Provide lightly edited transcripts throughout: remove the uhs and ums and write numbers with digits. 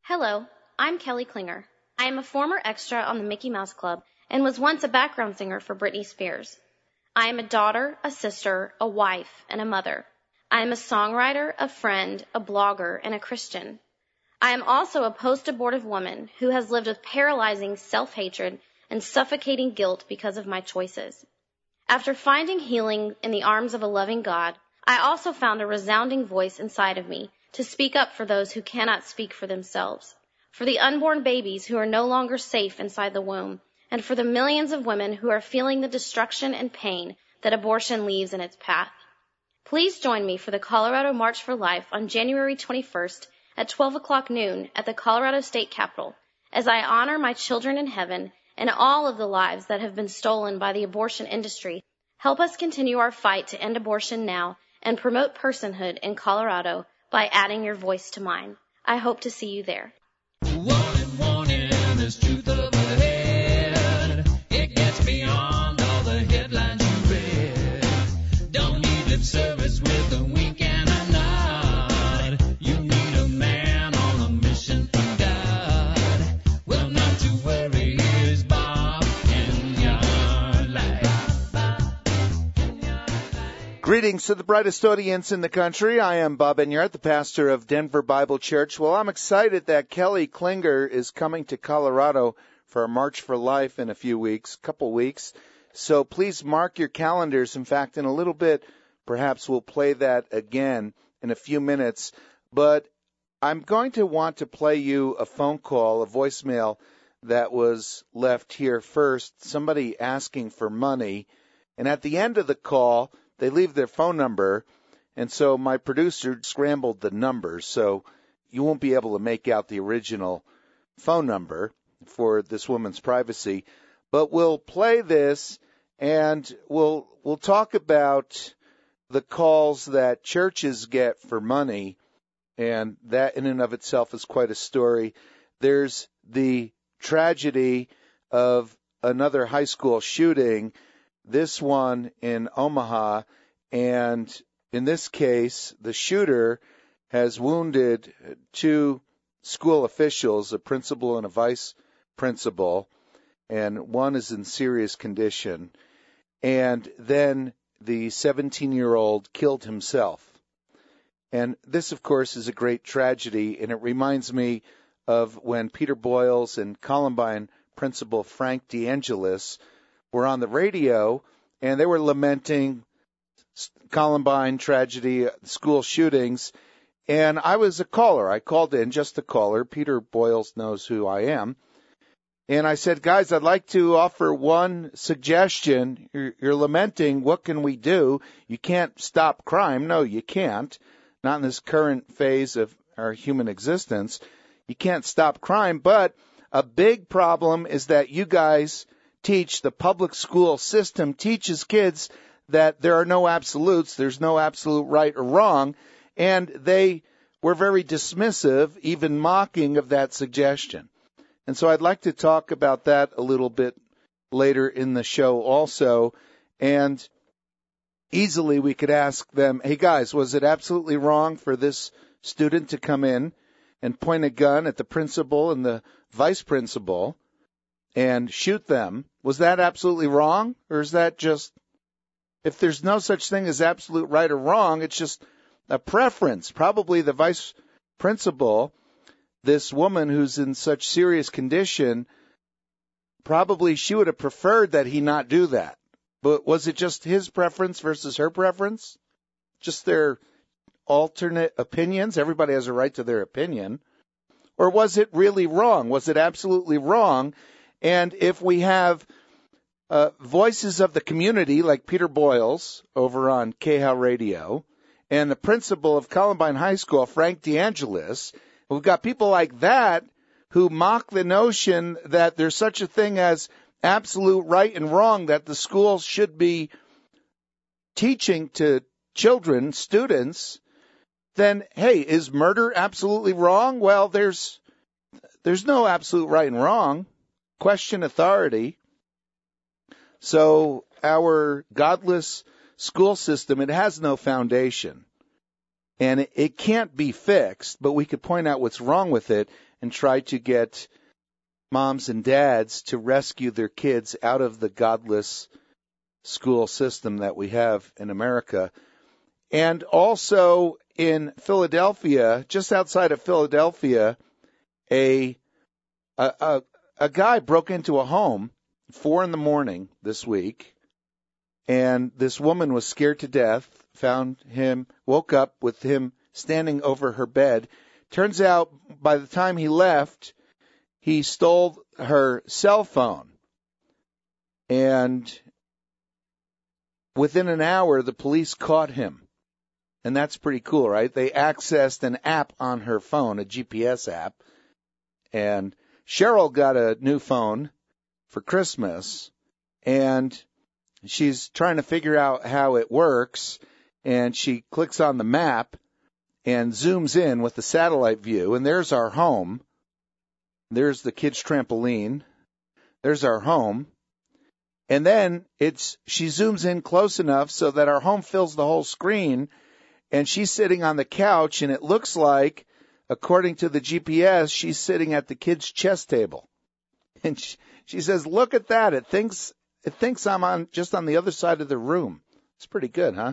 Hello, I'm Kelly Klinger. I am a former extra on the Mickey Mouse Club and was once a background singer for Britney Spears. I am a daughter, a sister, a wife, and a mother. I am a songwriter, a friend, a blogger, and a Christian. I am also a post-abortive woman who has lived with paralyzing self-hatred and suffocating guilt because of my choices. After finding healing in the arms of a loving God, I also found a resounding voice inside of me to speak up for those who cannot speak for themselves, for the unborn babies who are no longer safe inside the womb, and for the millions of women who are feeling the destruction and pain that abortion leaves in its path. Please join me for the Colorado March for Life on January 21st at 12 o'clock noon at the Colorado State Capitol as I honor my children in heaven and all of the lives that have been stolen by the abortion industry. Help us continue our fight to end abortion now and promote personhood in Colorado by adding your voice to mine. I hope to see you there. Warning, there's truth overhead. It gets beyond all the headlines you read. Don't need lip service with a wink and a nod. You need a man on a mission from God. Well, not to worry, here's Bob in your life. Greetings to the brightest audience in the country. I am Bob Enyart, the pastor of Denver Bible Church. Well, I'm excited that Kelly Klinger is coming to Colorado for a March for Life in a couple weeks. So please mark your calendars. In fact, in a little bit, perhaps we'll play that again in a few minutes. But I'm going to want to play you a phone call, a voicemail that was left here first, somebody asking for money. And at the end of the call, they leave their phone number, and so my producer scrambled the numbers, so you won't be able to make out the original phone number for this woman's privacy. But we'll play this, and we'll talk about the calls that churches get for money, and that in and of itself is quite a story. There's the tragedy of another high school shooting, this one in Omaha, and in this case, the shooter has wounded two school officials, a principal and a vice principal, and one is in serious condition. And then the 17-year-old killed himself. And this, of course, is a great tragedy, and it reminds me of when Peter Boyles and Columbine principal Frank DeAngelis were on the radio, and they were lamenting Columbine tragedy, school shootings, and I was a caller. I called in, just a caller. Peter Boyles knows who I am. And I said, guys, I'd like to offer one suggestion. You're lamenting, what can we do? You can't stop crime. No, you can't. Not in this current phase of our human existence. You can't stop crime, but a big problem is that you guys teach, the public school system teaches kids that there are no absolutes, there's no absolute right or wrong, and they were very dismissive, even mocking of that suggestion. And so I'd like to talk about that a little bit later in the show also, and easily we could ask them, hey guys, was it absolutely wrong for this student to come in and point a gun at the principal and the vice principal and shoot them? Was that absolutely wrong? Or is that just, if there's no such thing as absolute right or wrong, it's just a preference. Probably the vice principal, this woman who's in such serious condition, probably she would have preferred that he not do that. But was it just his preference versus her preference? Just their alternate opinions? Everybody has a right to their opinion. Or was it really wrong? Was it absolutely wrong? And if we have voices of the community like Peter Boyles over on KHOW Radio and the principal of Columbine High School, Frank DeAngelis, we've got people like that who mock the notion that there's such a thing as absolute right and wrong, that the schools should be teaching to children, students, then, hey, is murder absolutely wrong? Well, there's no absolute right and wrong. Question authority. So our godless school system, it has no foundation. And it can't be fixed, but we could point out what's wrong with it. and try to get moms and dads to rescue their kids out of the godless school system that we have in America. And also in Philadelphia, just outside of Philadelphia, a guy broke into a home 4 a.m. this week, and this woman was scared to death, woke up with him standing over her bed. Turns out by the time he left, he stole her cell phone. And within an hour, the police caught him. And that's pretty cool, right? They accessed an app on her phone, a GPS app. And Cheryl got a new phone for Christmas, and she's trying to figure out how it works. And she clicks on the map and zooms in with the satellite view, and there's our home. There's the kids' trampoline. There's our home. And then she zooms in close enough so that our home fills the whole screen, and she's sitting on the couch, and it looks like, according to the GPS, she's sitting at the kids' chess table. And she says, "Look at that. It thinks I'm just on the other side of the room." It's pretty good, huh?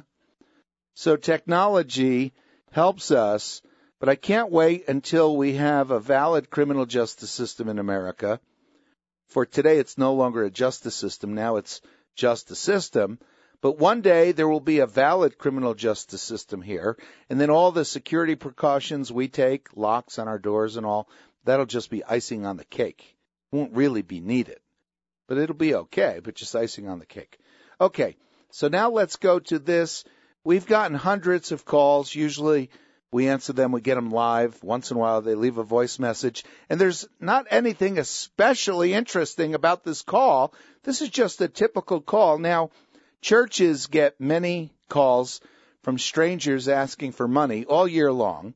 So technology helps us, but I can't wait until we have a valid criminal justice system in America. For today, it's no longer a justice system. Now it's just a system. But one day, there will be a valid criminal justice system here. And then all the security precautions we take, locks on our doors and all, that'll just be icing on the cake. It won't really be needed. But it'll be okay, but just icing on the cake. Okay, so now let's go to this. We've gotten hundreds of calls. Usually we answer them. We get them live. Once in a while they leave a voice message. And there's not anything especially interesting about this call. This is just a typical call. Now, churches get many calls from strangers asking for money all year long.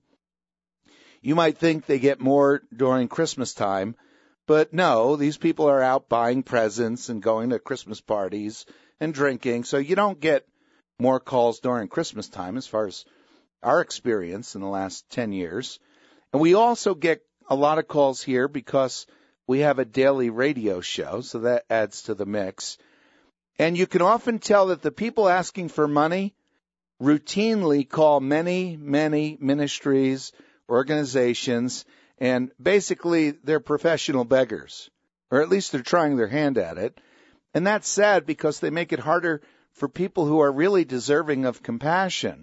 You might think they get more during Christmas time, but no, these people are out buying presents and going to Christmas parties and drinking, so you don't get more calls during Christmas time as far as our experience in the last 10 years. And we also get a lot of calls here because we have a daily radio show, so that adds to the mix. And you can often tell that the people asking for money routinely call many, many ministries, organizations, and basically they're professional beggars, or at least they're trying their hand at it. And that's sad because they make it harder for people who are really deserving of compassion.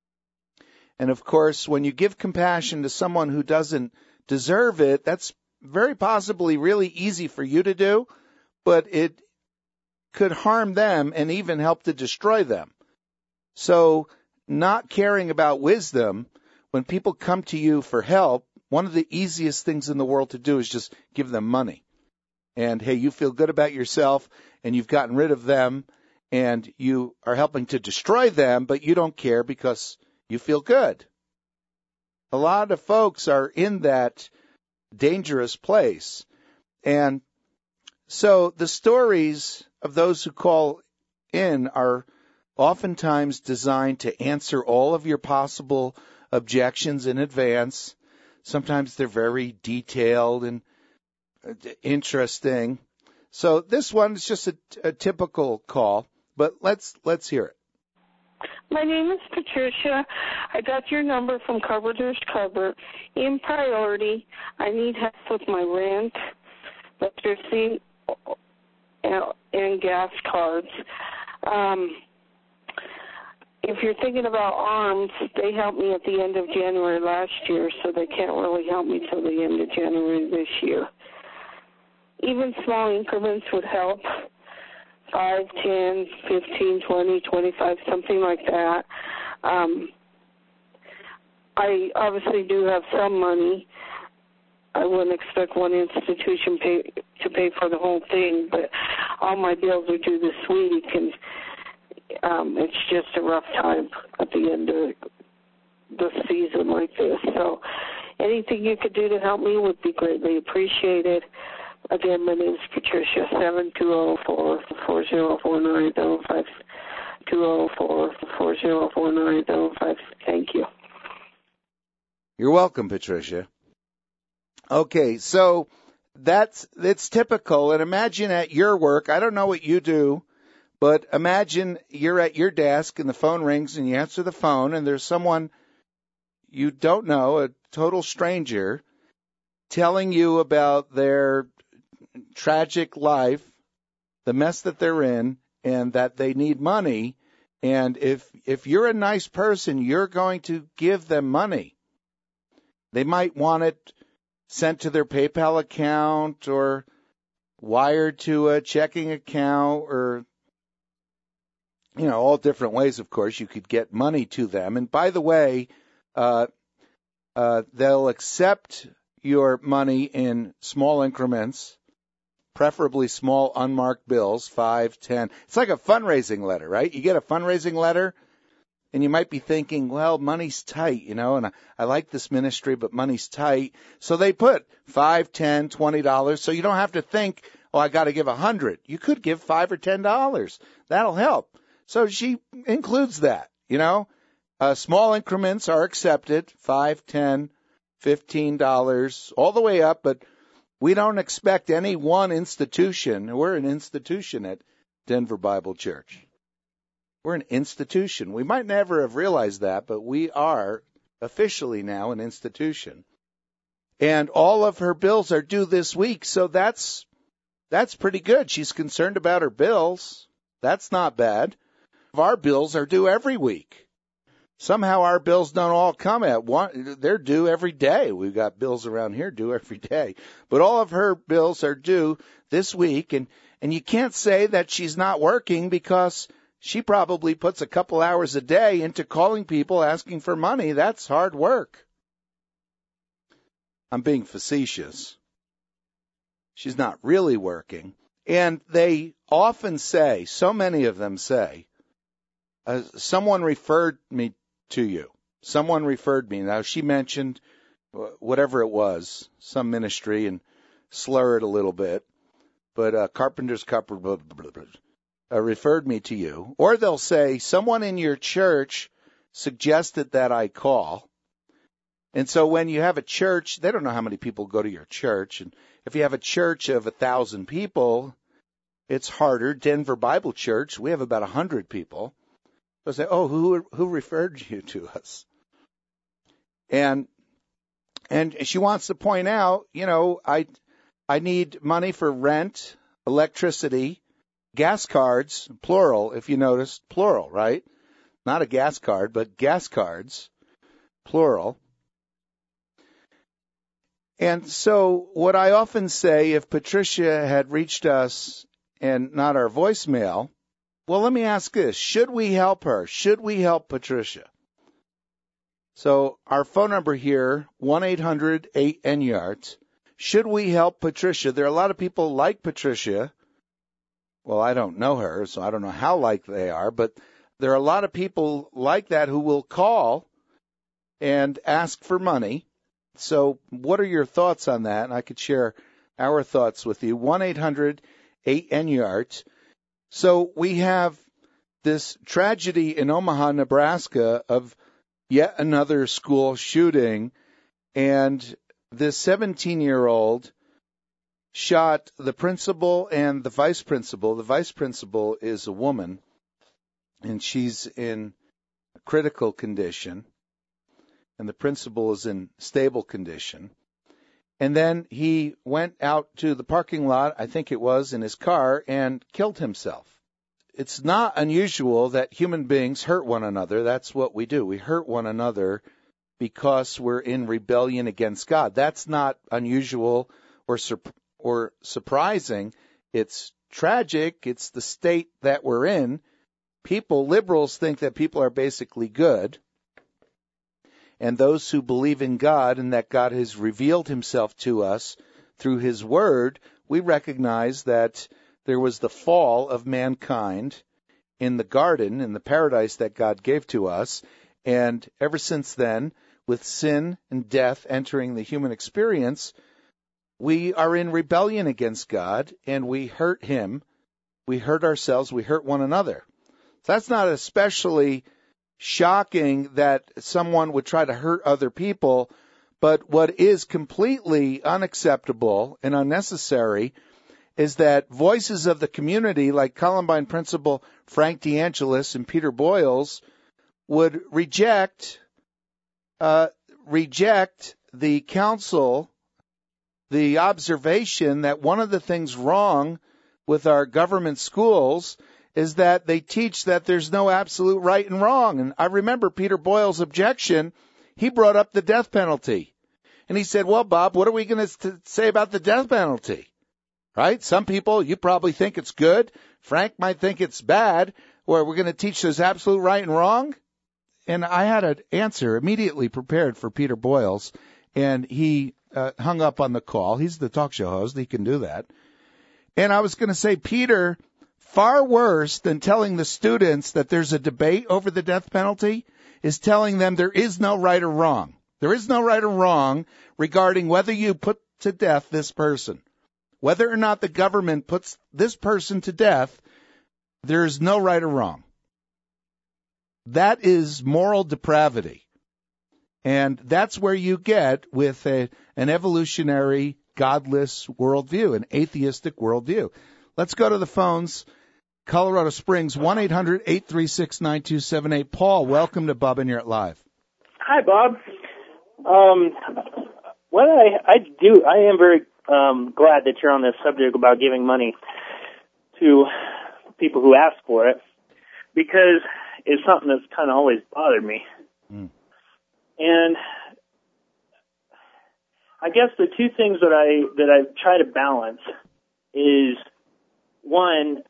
And of course, when you give compassion to someone who doesn't deserve it, that's very possibly really easy for you to do, but it could harm them and even help to destroy them. So not caring about wisdom, when people come to you for help, one of the easiest things in the world to do is just give them money. And, hey, you feel good about yourself, and you've gotten rid of them, and you are helping to destroy them, but you don't care because you feel good. A lot of folks are in that dangerous place. And so the stories of those who call in are oftentimes designed to answer all of your possible objections in advance. Sometimes they're very detailed and interesting. So this one is just a typical call, but let's hear it. My name is Patricia. I got your number from Carpenter's Cupboard. In priority, I need help with my rent, electricity, and gas cards. If you're thinking about arms, they helped me at the end of January last year, so they can't really help me till the end of January this year. Even small increments would help. 5, 10, 15, 20, 25, something like that. I obviously do have some money. I wouldn't expect one institution to pay for the whole thing, but all my bills are due this week, and it's just a rough time at the end of the season like this. So anything you could do to help me would be greatly appreciated. Again, my name is Patricia, 720-404-4905, 204-404-4905. Thank you. You're welcome, Patricia. Okay, so it's typical. And imagine at your work, I don't know what you do, but imagine you're at your desk and the phone rings and you answer the phone and there's someone you don't know, a total stranger, telling you about their tragic life, the mess that they're in, and that they need money. And if you're a nice person, you're going to give them money. They might want it sent to their PayPal account or wired to a checking account or, all different ways, of course, you could get money to them. And by the way, they'll accept your money in small increments, preferably small unmarked bills, 5, 10. It's like a fundraising letter, right? You get a fundraising letter, and you might be thinking, well, money's tight, and I like this ministry, but money's tight. So they put $5, $10, $20, so you don't have to think, oh, I got to give $100. You could give $5 or $10. That'll help. So she includes that, Small increments are accepted, $5, $10, $15, all the way up, but we don't expect any one institution. We're an institution at Denver Bible Church. We're an institution. We might never have realized that, but we are officially now an institution. And all of her bills are due this week, so that's pretty good. She's concerned about her bills. That's not bad. Our bills are due every week. Somehow our bills don't all come at one. They're due every day. We've got bills around here due every day. But all of her bills are due this week, and you can't say that she's not working because she probably puts a couple hours a day into calling people asking for money. That's hard work. I'm being facetious. She's not really working. And they often say, so many of them say, someone referred me to you. Someone referred me. Now, she mentioned whatever it was, some ministry, and slur it a little bit. But Carpenter's Cup referred me to you. Or they'll say, someone in your church suggested that I call. And so when you have a church, they don't know how many people go to your church. And if you have a church of 1,000 people, it's harder. Denver Bible Church, we have about 100 people. They'll say, oh, who referred you to us? And she wants to point out, I need money for rent, electricity, gas cards, plural, if you noticed, plural, right? Not a gas card, but gas cards, plural. And so what I often say, if Patricia had reached us and not our voicemail, well, let me ask this. Should we help her? Should we help Patricia? So our phone number here, 1-800-8-NYARDS. Should we help Patricia? There are a lot of people like Patricia. Well, I don't know her, so I don't know how like they are, but there are a lot of people like that who will call and ask for money. So what are your thoughts on that? And I could share our thoughts with you. 1-800-8-NYARDS. So we have this tragedy in Omaha, Nebraska of yet another school shooting, and this 17-year-old shot the principal and the vice principal. The vice principal is a woman, and she's in critical condition, and the principal is in stable condition. And then he went out to the parking lot, I think it was, in his car, and killed himself. It's not unusual that human beings hurt one another. That's what we do. We hurt one another because we're in rebellion against God. That's not unusual or surprising. It's tragic. It's the state that we're in. Liberals think that people are basically good. And those who believe in God and that God has revealed himself to us through his word, we recognize that there was the fall of mankind in the garden, in the paradise that God gave to us. And ever since then, with sin and death entering the human experience, we are in rebellion against God, and we hurt him. We hurt ourselves. We hurt one another. So that's not especially shocking that someone would try to hurt other people, But what is completely unacceptable and unnecessary is that voices of the community, like Columbine Principal Frank DeAngelis and Peter Boyles, would reject the council, the observation that one of the things wrong with our government schools is that they teach that there's no absolute right and wrong. And I remember Peter Boyle's objection. He brought up the death penalty. And he said, well, Bob, what are we going to say about the death penalty? Right? Some people, you probably think it's good. Frank might think it's bad. Or we're going to teach there's absolute right and wrong. And I had an answer immediately prepared for Peter Boyles. And he hung up on the call. He's the talk show host. He can do that. And I was going to say, Peter, far worse than telling the students that there's a debate over the death penalty is telling them there is no right or wrong. There is no right or wrong regarding whether you put to death this person. Whether or not the government puts this person to death, there is no right or wrong. That is moral depravity. And that's where you get with an evolutionary, godless worldview, an atheistic worldview. Let's go to the phones. Colorado Springs, 1-800-836-9278. Paul, welcome to Bob and You're Live. Hi, Bob. What I am very glad that you're on this subject about giving money to people who ask for it, because it's something that's kind of always bothered me. And I guess the two things that I try to balance is one,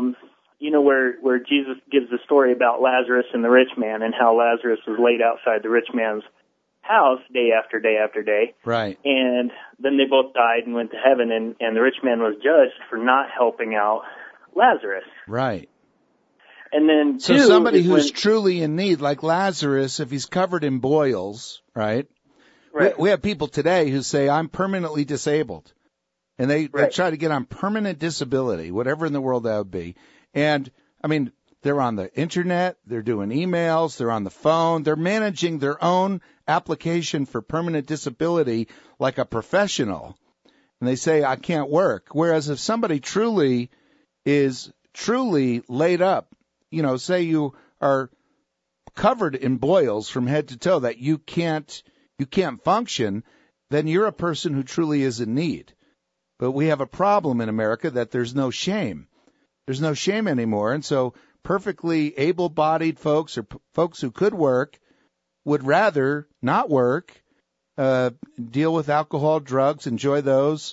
where Jesus gives the story about Lazarus and the rich man and how Lazarus was laid outside the rich man's house day after day after day. Right. And then they both died and went to heaven, and the rich man was judged for not helping out Lazarus. Right. And then so somebody who's truly in need, like Lazarus, if he's covered in boils, right? Right. We have people today who say, I'm permanently disabled. And they try to get on permanent disability, whatever in the world that would be. And, I mean, they're on the Internet, they're doing emails, they're on the phone, they're managing their own application for permanent disability like a professional. And they say, I can't work. Whereas if somebody truly is laid up, say you are covered in boils from head to toe, that you can't function, then you're a person who truly is in need. But we have a problem in America that there's no shame. There's no shame anymore. And so perfectly able-bodied folks or folks who could work would rather not work, deal with alcohol, drugs, enjoy those,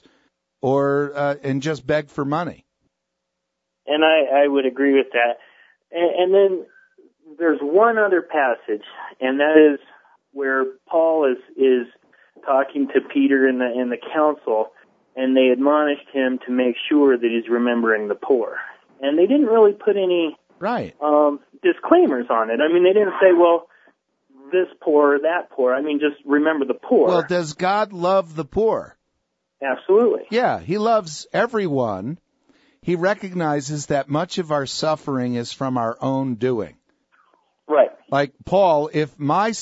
and just beg for money. And I would agree with that. And then there's one other passage, and that is where Paul is talking to Peter in the council, and they admonished him to make sure that he's remembering the poor. And they didn't really put any disclaimers on it. I mean, they didn't say, well, this poor, that poor. I mean, just remember the poor. Well, does God love the poor? Absolutely. Yeah, he loves everyone. He recognizes that much of our suffering is from our own doing. Right. Like Paul, if I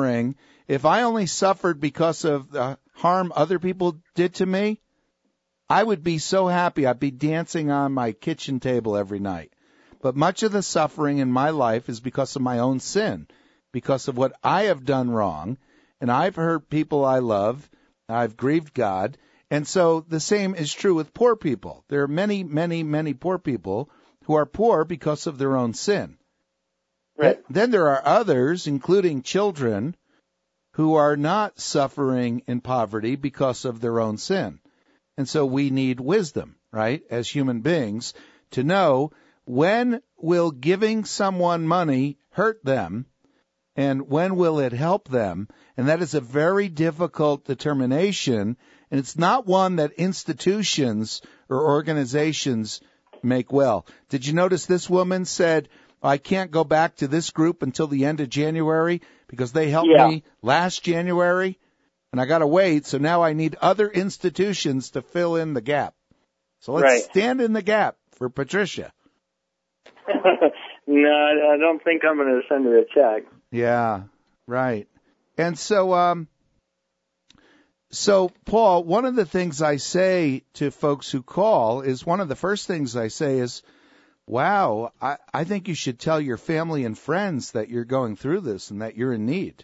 only suffered because of the harm other people did to me, I would be so happy. I'd be dancing on my kitchen table every night. But much of the suffering in my life is because of my own sin, because of what I have done wrong, and I've hurt people I love, I've grieved God, and so the same is true with poor people. There are many, many, many poor people who are poor because of their own sin. Right. Then there are others, including children, who are not suffering in poverty because of their own sin. And so we need wisdom, right, as human beings, to know when will giving someone money hurt them and when will it help them. And that is a very difficult determination, and it's not one that institutions or organizations make well. Did you notice this woman said, I can't go back to this group until the end of January because they helped me last January, and I got to wait, so now I need other institutions to fill in the gap. So let's stand in the gap for Patricia. No, I don't think I'm going to send her a check. Yeah, right. And so So, Paul, one of the things I say to folks who call is one of the first things I say is, wow, I think you should tell your family and friends that you're going through this and that you're in need.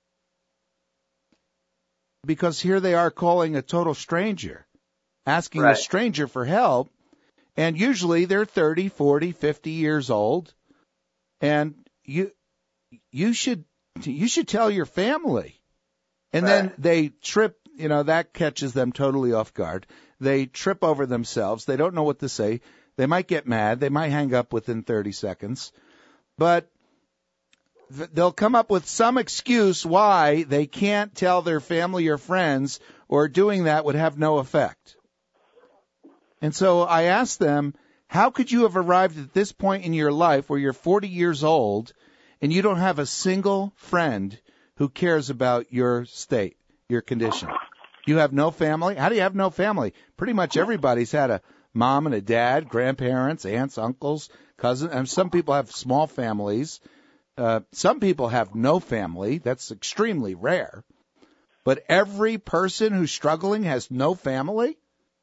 Because here they are calling a total stranger, asking a stranger for help, and usually they're 30, 40, 50 years old, and you should tell your family. And then they trip, that catches them totally off guard. They trip over themselves. They don't know what to say. They might get mad. They might hang up within 30 seconds. But they'll come up with some excuse why they can't tell their family or friends, or doing that would have no effect. And so I asked them, how could you have arrived at this point in your life where you're 40 years old and you don't have a single friend who cares about your state, your condition? You have no family? How do you have no family? Pretty much everybody's had a mom and a dad, grandparents, aunts, uncles, cousins, and some people have small families. Some people have no family. That's extremely rare. But every person who's struggling has no family?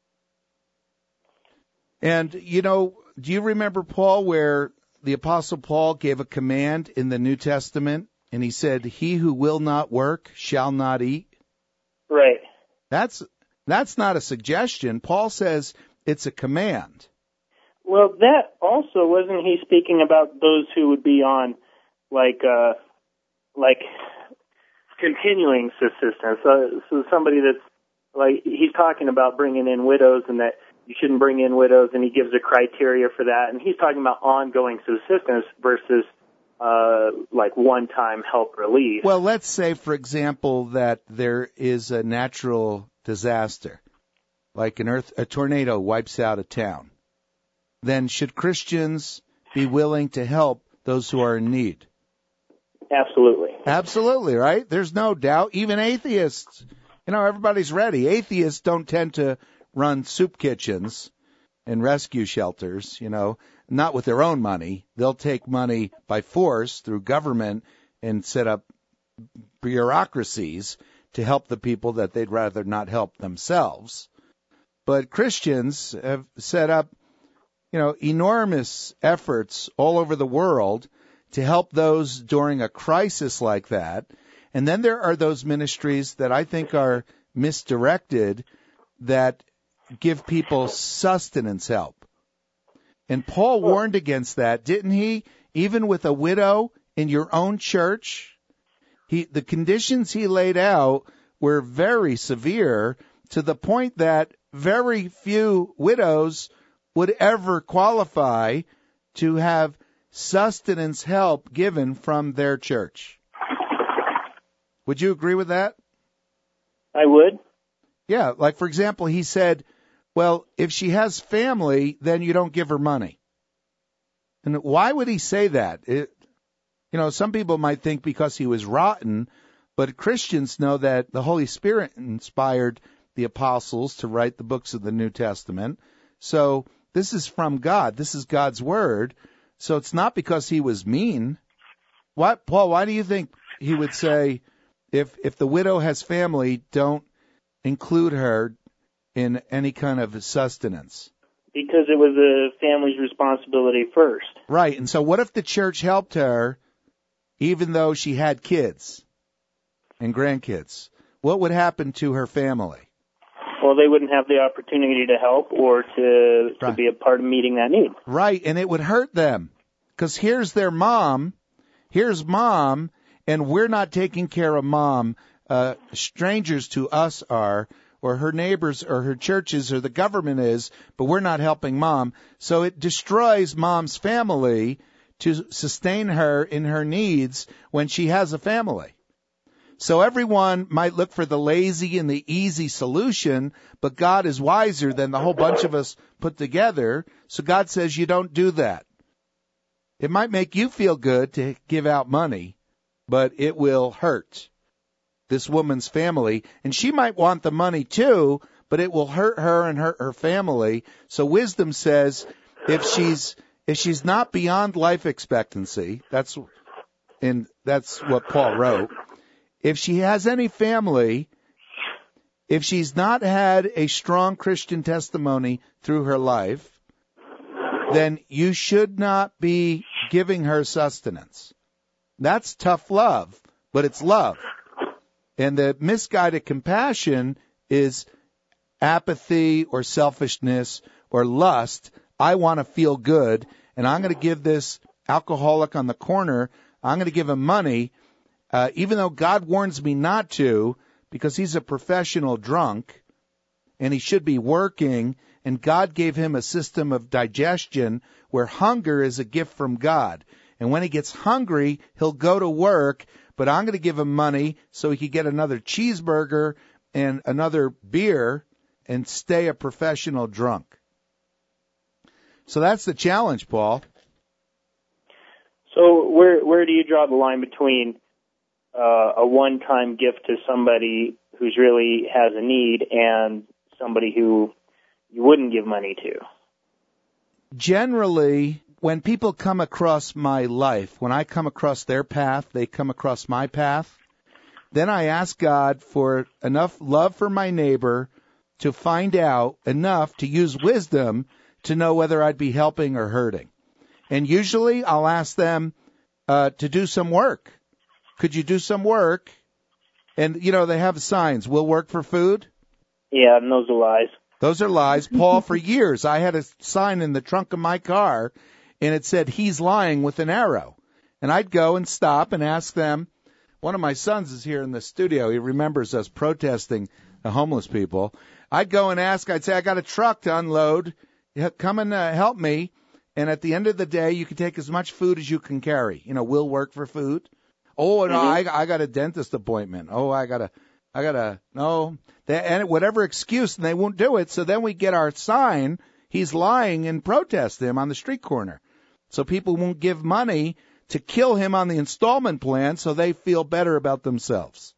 And, do you remember, Paul, where the Apostle Paul gave a command in the New Testament, and he said, he who will not work shall not eat? Right. That's not a suggestion. Paul says it's a command. Well, that also, wasn't he speaking about those who would be on, like continuing subsistence? So somebody that's, like, he's talking about bringing in widows and that you shouldn't bring in widows, and he gives a criteria for that. And he's talking about ongoing subsistence versus like one-time help relief. Well, let's say, for example, that there is a natural disaster, like a tornado wipes out a town. Then should Christians be willing to help those who are in need? Absolutely. Absolutely, right? There's no doubt. Even atheists, everybody's ready. Atheists don't tend to run soup kitchens and rescue shelters, not with their own money. They'll take money by force through government and set up bureaucracies to help the people that they'd rather not help themselves. But Christians have set up, enormous efforts all over the world to help those during a crisis like that. And then there are those ministries that I think are misdirected that give people sustenance help. And Paul warned against that, didn't he? Even with a widow in your own church, the conditions he laid out were very severe, to the point that very few widows would ever qualify to have sustenance help given from their church. Would you agree with that? I would. Yeah, like, for example, he said, well, if she has family, then you don't give her money. And why would he say that? Some people might think because he was rotten, but Christians know that the Holy Spirit inspired the apostles to write the books of the New Testament. So this is from God. This is God's word. So it's not because he was mean. Paul, why do you think he would say, if the widow has family, don't include her in any kind of sustenance? Because it was the family's responsibility first. Right. And so what if the church helped her even though she had kids and grandkids? What would happen to her family? Well, they wouldn't have the opportunity to help or to be a part of meeting that need. Right. And it would hurt them because here's their mom. Here's mom, and we're not taking care of mom. Strangers to us are, or her neighbors or her churches or the government is, but we're not helping mom. So it destroys mom's family to sustain her in her needs when she has a family. So everyone might look for the lazy and the easy solution, but God is wiser than the whole bunch of us put together. So God says you don't do that. It might make you feel good to give out money, but it will hurt this woman's family. And she might want the money too, but it will hurt her and hurt her family. So wisdom says if she's not beyond life expectancy, that's what Paul wrote. If she has any family, if she's not had a strong Christian testimony through her life, then you should not be giving her sustenance. That's tough love, but it's love. And the misguided compassion is apathy or selfishness or lust. I want to feel good, and I'm going to give this alcoholic on the corner, I'm going to give him money, even though God warns me not to, because he's a professional drunk, and he should be working, and God gave him a system of digestion where hunger is a gift from God. And when he gets hungry, he'll go to work, but I'm going to give him money so he can get another cheeseburger and another beer and stay a professional drunk. So that's the challenge, Paul. So where do you draw the line between a one-time gift to somebody who's really has a need and somebody who you wouldn't give money to? Generally, when people come across my life, when I come across their path, they come across my path, then I ask God for enough love for my neighbor to find out enough to use wisdom to know whether I'd be helping or hurting. And usually I'll ask them to do some work. Could you do some work? And, they have signs, will work for food. Yeah, and those are lies. Those are lies. Paul, for years, I had a sign in the trunk of my car, and it said, he's lying with an arrow. And I'd go and stop and ask them. One of my sons is here in the studio. He remembers us protesting the homeless people. I'd go and ask, I'd say, I got a truck to unload. Come and help me. And at the end of the day, you can take as much food as you can carry. We'll work for food. Oh, no, I got a dentist appointment. Oh, no. And whatever excuse, and they won't do it. So then we get our sign, he's lying, and protest him on the street corner. So people won't give money to kill him on the installment plan so they feel better about themselves.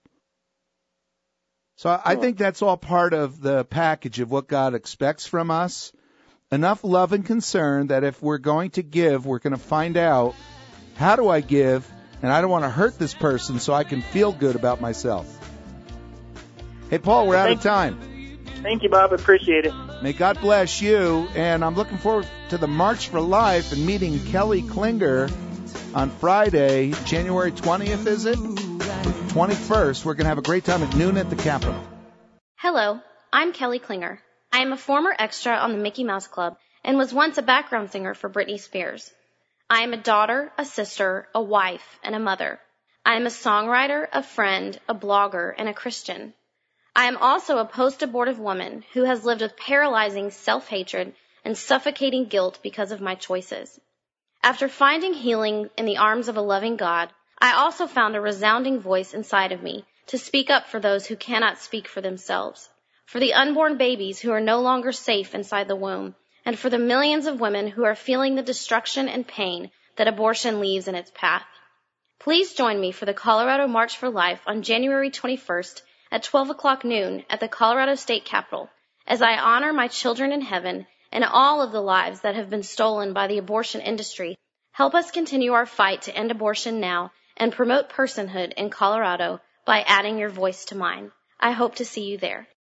So I think that's all part of the package of what God expects from us. Enough love and concern that if we're going to give, we're going to find out, how do I give? And I don't want to hurt this person so I can feel good about myself. Hey, Paul, we're out of time. Thank you, Bob. Appreciate it. May God bless you. And I'm looking forward to the March for Life and meeting Kelly Klinger on Friday, January 20th, is it? 21st. We're going to have a great time at noon at the Capitol. Hello, I'm Kelly Klinger. I am a former extra on the Mickey Mouse Club and was once a background singer for Britney Spears. I am a daughter, a sister, a wife, and a mother. I am a songwriter, a friend, a blogger, and a Christian. I am also a post-abortive woman who has lived with paralyzing self-hatred and suffocating guilt because of my choices. After finding healing in the arms of a loving God, I also found a resounding voice inside of me to speak up for those who cannot speak for themselves, for the unborn babies who are no longer safe inside the womb, and for the millions of women who are feeling the destruction and pain that abortion leaves in its path. Please join me for the Colorado March for Life on January 21st at 12 o'clock noon at the Colorado State Capitol as I honor my children in heaven and all of the lives that have been stolen by the abortion industry. Help us continue our fight to end abortion now and promote personhood in Colorado by adding your voice to mine. I hope to see you there.